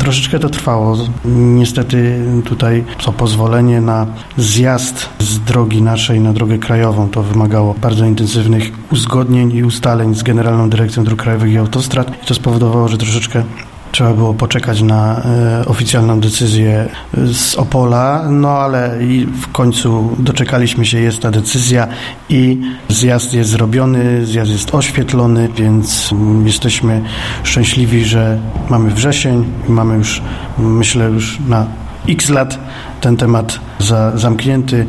Troszeczkę to trwało. Niestety tutaj to pozwolenie na zjazd z drogi naszej na drogę krajową to wymagało bardzo intensywnych uzgodnień i ustaleń z Generalną Dyrekcją Dróg Krajowych i Autostrad. I to spowodowało, że troszeczkę trzeba było poczekać na oficjalną decyzję z Opola, no ale i w końcu doczekaliśmy się, jest ta decyzja i zjazd jest zrobiony, zjazd jest oświetlony, więc jesteśmy szczęśliwi, że mamy wrzesień i mamy już, myślę, już na x lat ten temat zamknięty.